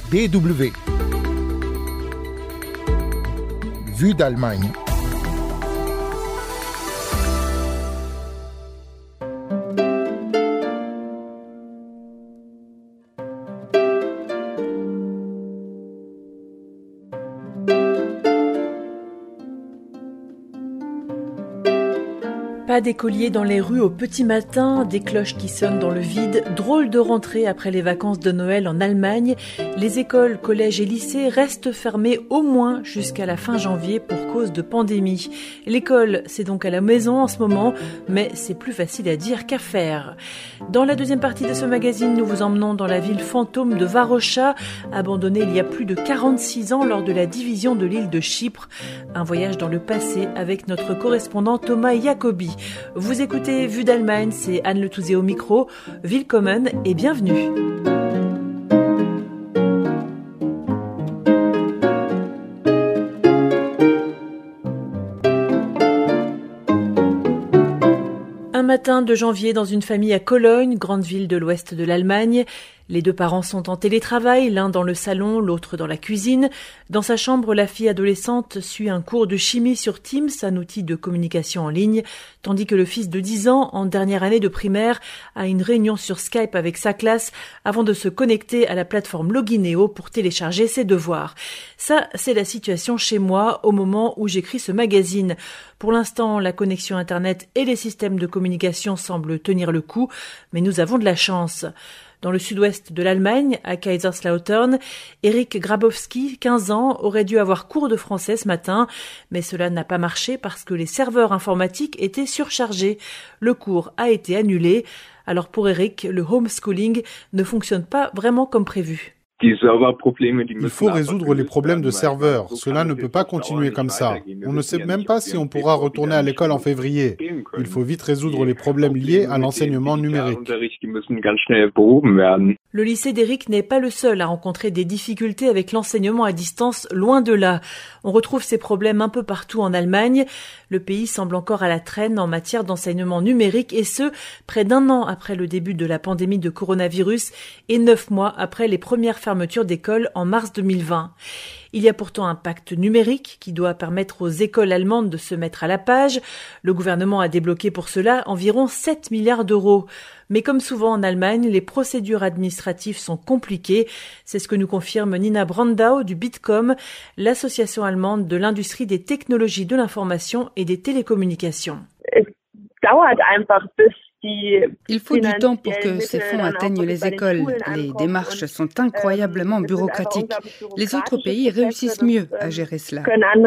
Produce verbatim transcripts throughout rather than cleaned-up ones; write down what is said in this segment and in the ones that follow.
D W. Vue d'Allemagne. Pas d'écoliers dans les rues au petit matin, des cloches qui sonnent dans le vide, drôle de rentrée après les vacances de Noël en Allemagne. Les écoles, collèges et lycées restent fermés au moins jusqu'à la fin janvier pour cause de pandémie. L'école, c'est donc à la maison en ce moment, mais c'est plus facile à dire qu'à faire. Dans la deuxième partie de ce magazine, nous vous emmenons dans la ville fantôme de Varosha, abandonnée il y a plus de quarante-six ans lors de la division de l'île de Chypre. Un voyage dans le passé avec notre correspondant Thomas Jacobi. Vous écoutez Vue d'Allemagne, c'est Anne Le Touzé au micro. Willkommen et bienvenue. Un matin de janvier dans une famille à Cologne, grande ville de l'ouest de l'Allemagne. Les deux parents sont en télétravail, l'un dans le salon, l'autre dans la cuisine. Dans sa chambre, la fille adolescente suit un cours de chimie sur Teams, un outil de communication en ligne, tandis que le fils de dix ans, en dernière année de primaire, a une réunion sur Skype avec sa classe avant de se connecter à la plateforme Logineo pour télécharger ses devoirs. Ça, c'est la situation chez moi au moment où j'écris ce magazine. Pour l'instant, la connexion Internet et les systèmes de communication semblent tenir le coup, mais nous avons de la chance. Dans le sud-ouest de l'Allemagne, à Kaiserslautern, Eric Grabowski, quinze ans, aurait dû avoir cours de français ce matin, mais cela n'a pas marché parce que les serveurs informatiques étaient surchargés. Le cours a été annulé. Alors pour Eric, le homeschooling ne fonctionne pas vraiment comme prévu. Il faut résoudre les problèmes de serveurs. Cela ne peut pas continuer comme ça. On ne sait même pas si on pourra retourner à l'école en février. Il faut vite résoudre les problèmes liés à l'enseignement numérique. Le lycée d'Eric n'est pas le seul à rencontrer des difficultés avec l'enseignement à distance, loin de là. On retrouve ces problèmes un peu partout en Allemagne. Le pays semble encore à la traîne en matière d'enseignement numérique et ce, près d'un an après le début de la pandémie de coronavirus et neuf mois après les premières fermetures d'écoles en mars deux mille vingt. Il y a pourtant un pacte numérique qui doit permettre aux écoles allemandes de se mettre à la page. Le gouvernement a débloqué pour cela environ sept milliards d'euros. Mais comme souvent en Allemagne, les procédures administratives sont compliquées. C'est ce que nous confirme Nina Brandau du Bitkom, l'association allemande de l'industrie des technologies de l'information et des télécommunications. Il faut du temps pour que ces fonds atteignent les écoles. Les démarches sont incroyablement bureaucratiques. Les autres pays réussissent mieux à gérer cela.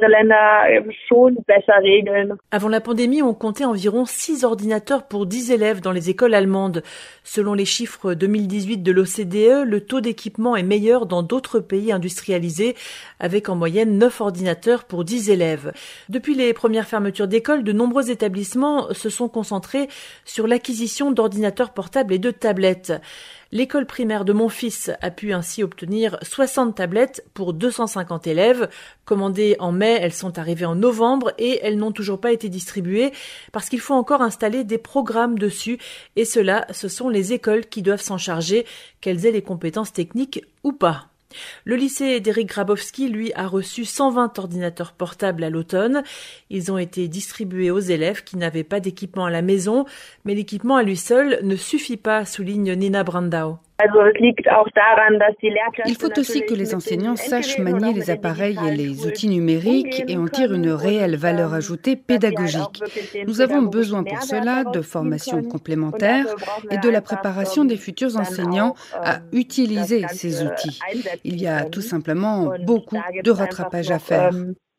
Avant la pandémie, on comptait environ six ordinateurs pour dix élèves dans les écoles allemandes. Selon les chiffres deux mille dix-huit de l'O C D E, le taux d'équipement est meilleur dans d'autres pays industrialisés, avec en moyenne neuf ordinateurs pour dix élèves. Depuis les premières fermetures d'écoles, de nombreux établissements se sont concentrés sur l'acquisition d'ordinateurs portables et de tablettes. L'école primaire de mon fils a pu ainsi obtenir soixante tablettes pour deux cent cinquante élèves. Commandées en mai, elles sont arrivées en novembre et elles n'ont toujours pas été distribuées parce qu'il faut encore installer des programmes dessus. Et cela, ce sont les écoles qui doivent s'en charger, qu'elles aient les compétences techniques ou pas. Le lycée d'Eric Grabowski, lui, a reçu cent vingt ordinateurs portables à l'automne. Ils ont été distribués aux élèves qui n'avaient pas d'équipement à la maison, mais l'équipement à lui seul ne suffit pas, souligne Nina Brandau. Il faut aussi que les enseignants sachent manier les appareils et les outils numériques et en tirent une réelle valeur ajoutée pédagogique. Nous avons besoin pour cela de formations complémentaires et de la préparation des futurs enseignants à utiliser ces outils. Il y a tout simplement beaucoup de rattrapage à faire.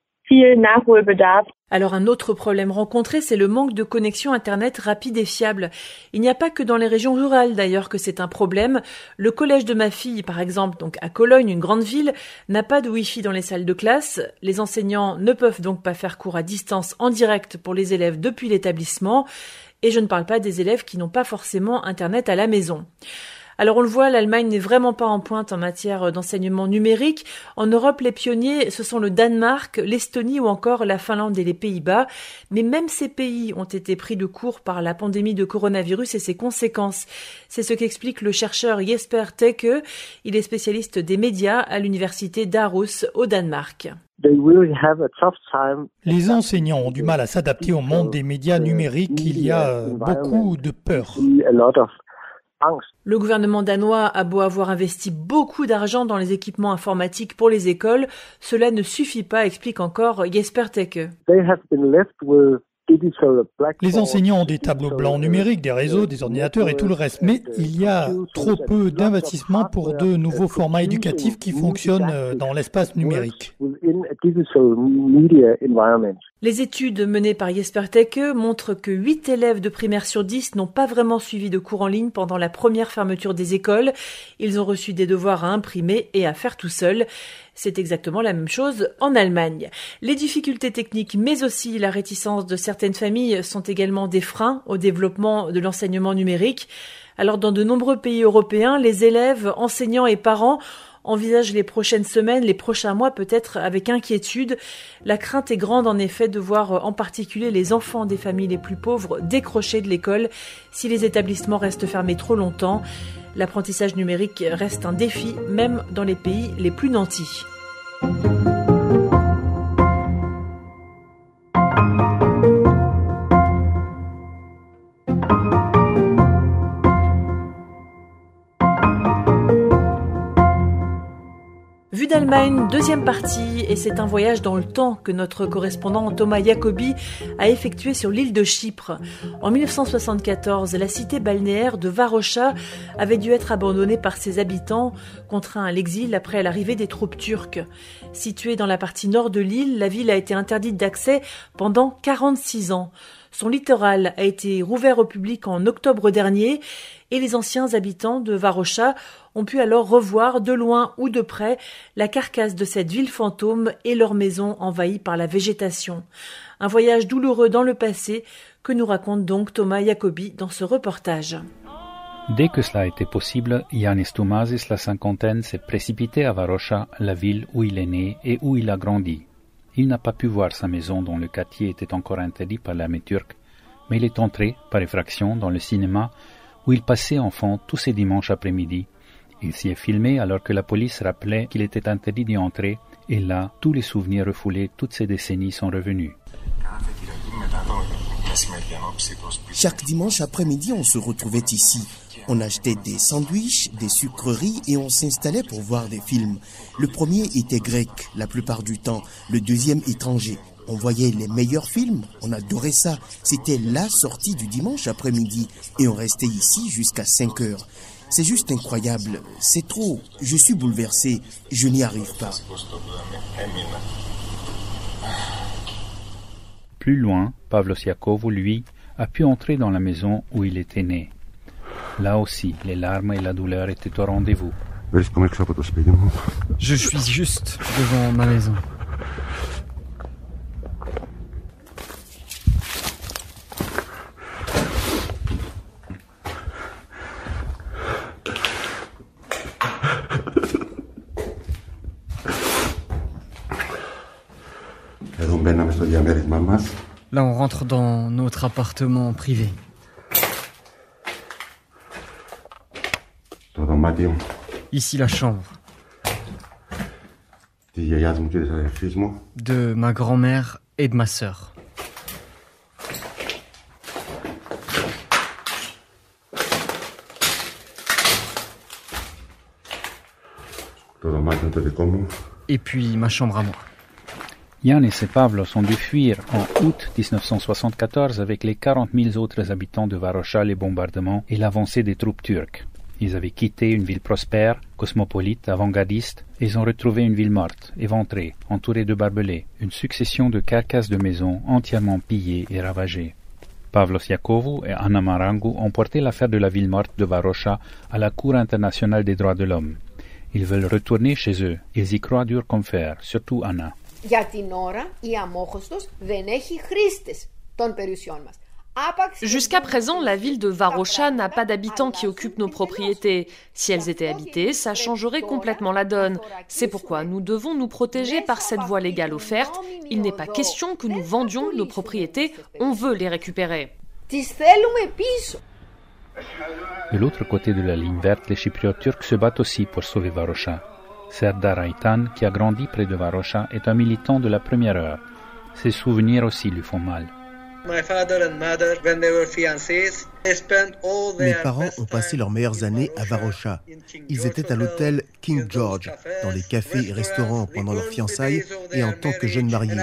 Alors un autre problème rencontré, c'est le manque de connexion Internet rapide et fiable. Il n'y a pas que dans les régions rurales d'ailleurs que c'est un problème. Le collège de ma fille, par exemple, donc à Cologne, une grande ville, n'a pas de Wi-Fi dans les salles de classe. Les enseignants ne peuvent donc pas faire cours à distance en direct pour les élèves depuis l'établissement. Et je ne parle pas des élèves qui n'ont pas forcément Internet à la maison. Alors on le voit, l'Allemagne n'est vraiment pas en pointe en matière d'enseignement numérique. En Europe, les pionniers, ce sont le Danemark, l'Estonie ou encore la Finlande et les Pays-Bas. Mais même ces pays ont été pris de court par la pandémie de coronavirus et ses conséquences. C'est ce qu'explique le chercheur Jesper Tekke. Il est spécialiste des médias à l'université d'Aarhus au Danemark. Les enseignants ont du mal à s'adapter au monde des médias numériques. Il y a beaucoup de peur. Le gouvernement danois a beau avoir investi beaucoup d'argent dans les équipements informatiques pour les écoles, cela ne suffit pas, explique encore Jesper Tekke. Les enseignants ont des tableaux blancs numériques, des réseaux, des ordinateurs et tout le reste, mais il y a trop peu d'investissement pour de nouveaux formats éducatifs qui fonctionnent dans l'espace numérique. Les études menées par Jesper Tekke montrent que huit élèves de primaire sur dix n'ont pas vraiment suivi de cours en ligne pendant la première fermeture des écoles. Ils ont reçu des devoirs à imprimer et à faire tout seuls. C'est exactement la même chose en Allemagne. Les difficultés techniques, mais aussi la réticence de certaines familles sont également des freins au développement de l'enseignement numérique. Alors, dans de nombreux pays européens, les élèves, enseignants et parents envisagent les prochaines semaines, les prochains mois peut-être avec inquiétude. La crainte est grande en effet de voir en particulier les enfants des familles les plus pauvres décrocher de l'école si les établissements restent fermés trop longtemps. L'apprentissage numérique reste un défi, même dans les pays les plus nantis. Vue d'Allemagne, deuxième partie, et c'est un voyage dans le temps que notre correspondant Thomas Jacobi a effectué sur l'île de Chypre. En mille neuf cent soixante-quatorze, la cité balnéaire de Varosha avait dû être abandonnée par ses habitants, contraints à l'exil après l'arrivée des troupes turques. Située dans la partie nord de l'île, la ville a été interdite d'accès pendant quarante-six ans. Son littoral a été rouvert au public en octobre dernier et les anciens habitants de Varosha ont pu alors revoir de loin ou de près la carcasse de cette ville fantôme et leur maison envahie par la végétation. Un voyage douloureux dans le passé que nous raconte donc Thomas Jacobi dans ce reportage. Dès que cela était possible, Yannis Toumazis, la cinquantaine, s'est précipité à Varosha, la ville où il est né et où il a grandi. Il n'a pas pu voir sa maison dont le quartier était encore interdit par l'armée turque, mais il est entré, par effraction, dans le cinéma où il passait enfant tous ses dimanches après-midi. Il s'y est filmé alors que la police rappelait qu'il était interdit d'y entrer, et là, tous les souvenirs refoulés toutes ces décennies sont revenus. Chaque dimanche après-midi, on se retrouvait ici. On achetait des sandwichs, des sucreries et on s'installait pour voir des films. Le premier était grec, la plupart du temps. Le deuxième étranger. On voyait les meilleurs films. On adorait ça. C'était la sortie du dimanche après-midi. Et on restait ici jusqu'à cinq heures. C'est juste incroyable. C'est trop. Je suis bouleversé. Je n'y arrive pas. Plus loin, Pavlos Iakovou, lui, a pu entrer dans la maison où il était né. Là aussi, les larmes et la douleur étaient au rendez-vous. Je suis juste devant ma maison. Là, on rentre dans notre appartement privé. Ici, la chambre. De ma grand-mère et de ma sœur. Et puis ma chambre à moi. Yannis et Pavlos ont dû fuir en août dix-neuf cent soixante-quatorze avec les quarante mille autres habitants de Varosha les bombardements et l'avancée des troupes turques. Ils avaient quitté une ville prospère, cosmopolite, avant-gardiste, et ils ont retrouvé une ville morte, éventrée, entourée de barbelés, une succession de carcasses de maisons entièrement pillées et ravagées. Pavlos Iakovou et Anna Marangu ont porté l'affaire de la ville morte de Varosha à la Cour internationale des droits de l'homme. Ils veulent retourner chez eux. Ils y croient dur comme fer, surtout Anna. Για την ώρα η αμόχωστος δεν έχει χρήστες των περιουσιών μας. Jusqu'à présent, la ville de Varosha n'a pas d'habitants qui occupent nos propriétés. Si elles étaient habitées, ça changerait complètement la donne. C'est pourquoi nous devons nous protéger par cette voie légale offerte. Il n'est pas question que nous vendions nos propriétés, on veut les récupérer. De l'autre côté de la ligne verte, les Chypriotes turcs se battent aussi pour sauver Varosha. Serdar Aytan, qui a grandi près de Varosha, est un militant de la première heure. Ses souvenirs aussi lui font mal. Mes parents ont passé leurs meilleures années à Varosha. Ils étaient à l'hôtel King George, dans les cafés et restaurants pendant leurs fiançailles et en tant que jeunes mariés.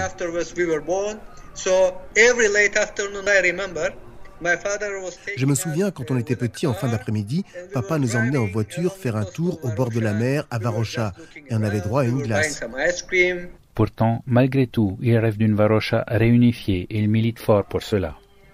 Je me souviens, quand on était petits, en fin d'après-midi, papa nous emmenait en voiture faire un tour au bord de la mer à Varosha et on avait droit à une glace. Pourtant, malgré tout, il rêve d'une Varosha réunifiée et il milite fort pour cela.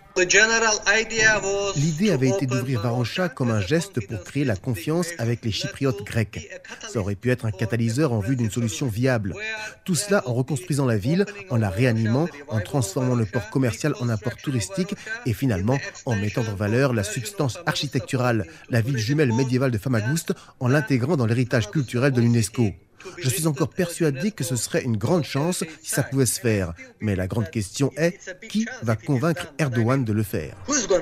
L'idée avait été d'ouvrir Varosha comme un geste pour créer la confiance avec les Chypriotes grecs. Ça aurait pu être un catalyseur en vue d'une solution viable. Tout cela en reconstruisant la ville, en la réanimant, en transformant le port commercial en un port touristique et finalement en mettant en valeur la substance architecturale, la ville jumelle médiévale de Famagoust, en l'intégrant dans l'héritage culturel de l'UNESCO. Je suis encore persuadé que ce serait une grande chance si ça pouvait se faire. Mais la grande question est, qui va convaincre Erdogan de le faire?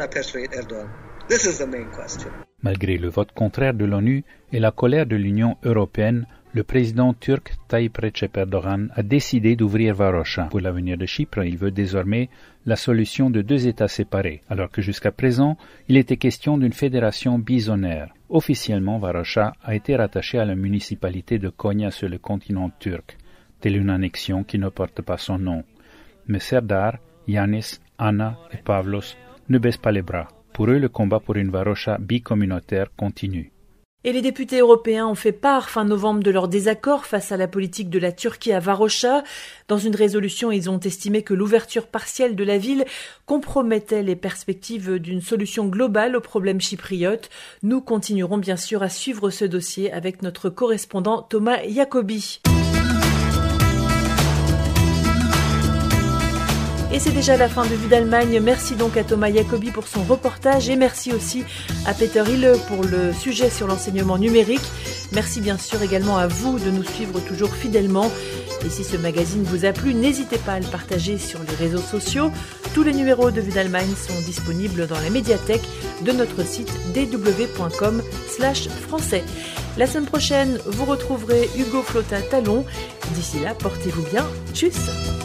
Malgré le vote contraire de l'ONU et la colère de l'Union européenne, le président turc Tayyip Recep Erdogan a décidé d'ouvrir Varosha. Pour l'avenir de Chypre, il veut désormais la solution de deux États séparés, alors que jusqu'à présent, il était question d'une fédération bizonaire. Officiellement, Varosha a été rattachée à la municipalité de Konya sur le continent turc, telle une annexion qui ne porte pas son nom. Mais Serdar, Yanis, Anna et Pavlos ne baissent pas les bras. Pour eux, le combat pour une Varosha bicommunautaire continue. Et les députés européens ont fait part fin novembre de leur désaccord face à la politique de la Turquie à Varosha. Dans une résolution, ils ont estimé que l'ouverture partielle de la ville compromettait les perspectives d'une solution globale au problème chypriote. Nous continuerons bien sûr à suivre ce dossier avec notre correspondant Thomas Jacobi. Et c'est déjà la fin de Vue d'Allemagne. Merci donc à Thomas Jacobi pour son reportage et merci aussi à Peter Hille pour le sujet sur l'enseignement numérique. Merci bien sûr également à vous de nous suivre toujours fidèlement. Et si ce magazine vous a plu, n'hésitez pas à le partager sur les réseaux sociaux. Tous les numéros de Vue d'Allemagne sont disponibles dans la médiathèque de notre site d w point com slash français. La semaine prochaine, vous retrouverez Hugo Flotta-Talon. D'ici là, portez-vous bien. Tchuss!